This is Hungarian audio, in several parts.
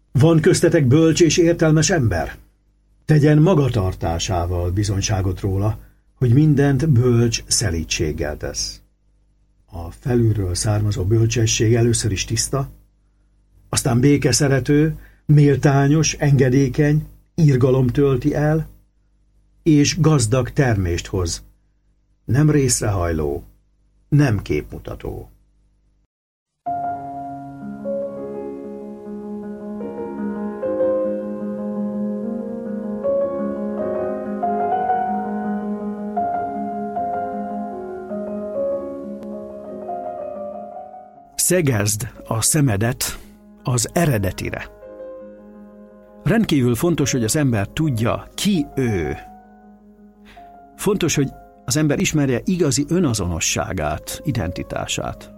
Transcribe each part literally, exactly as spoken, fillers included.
Van köztetek bölcs és értelmes ember? Tegyen magatartásával bizonyságot róla, hogy mindent bölcs szelídséggel tesz. A felülről származó bölcsesség először is tiszta, aztán békeszerető, méltányos, engedékeny, irgalom tölti el, és gazdag termést hoz, nem részrehajló, nem képmutató. Szegezd a szemedet az eredetire. Rendkívül fontos, hogy az ember tudja, ki ő. Fontos, hogy az ember ismerje igazi önazonosságát, identitását.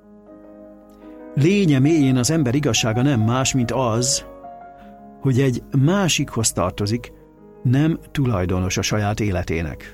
Lénye mélyén az ember igazsága nem más, mint az, hogy egy másikhoz tartozik, nem tulajdonos a saját életének.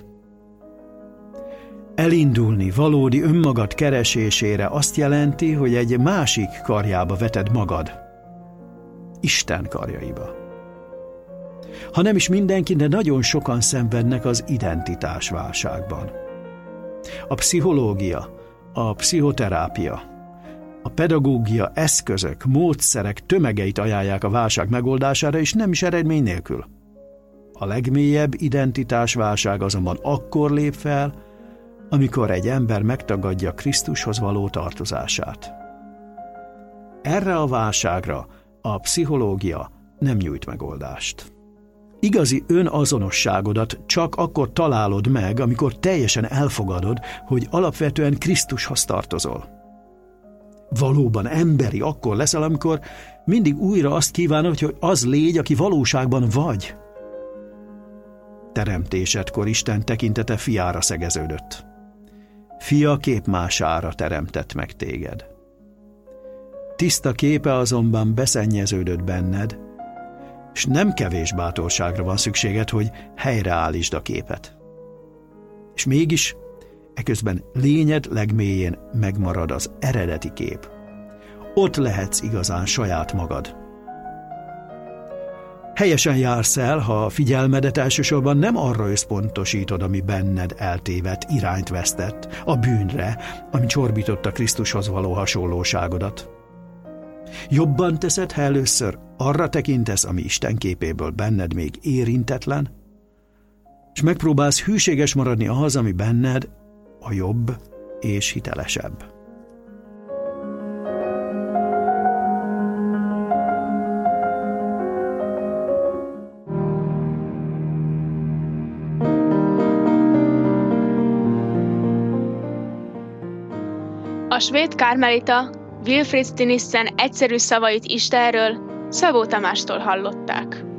Elindulni valódi önmagad keresésére azt jelenti, hogy egy másik karjába veted magad. Isten karjaiba. Ha nem is mindenki, de nagyon sokan szenvednek az identitásválságban. A pszichológia, a pszichoterápia, a pedagógia eszközök, módszerek tömegeit ajánlják a válság megoldására, és nem is eredmény nélkül. A legmélyebb identitásválság azonban akkor lép fel, amikor egy ember megtagadja Krisztushoz való tartozását. Erre a válságra a pszichológia nem nyújt megoldást. Igazi önazonosságodat csak akkor találod meg, amikor teljesen elfogadod, hogy alapvetően Krisztushoz tartozol. Valóban emberi akkor leszel, amikor mindig újra azt kívánod, hogy az légy, aki valóságban vagy. Teremtésedkor Isten tekintete fiára szegeződött. Fia képmására teremtett meg téged. Tiszta képe azonban beszennyeződött benned, és nem kevés bátorságra van szükséged, hogy helyreállítsd a képet. És mégis, eközben lényed legmélyén megmarad az eredeti kép. Ott lehetsz igazán saját magad. Helyesen jársz el, ha a figyelmedet elsősorban nem arra összpontosítod, ami benned eltévedt, irányt vesztett, a bűnre, ami csorbította Krisztushoz való hasonlóságodat. Jobban teszed, ha először arra tekintesz, ami Isten képéből benned még érintetlen, és megpróbálsz hűséges maradni ahhoz, ami benned a jobb és hitelesebb. A svéd karmelita Wilfrid Stinissen egyszerű szavait Istenről Szabó Tamástól hallották.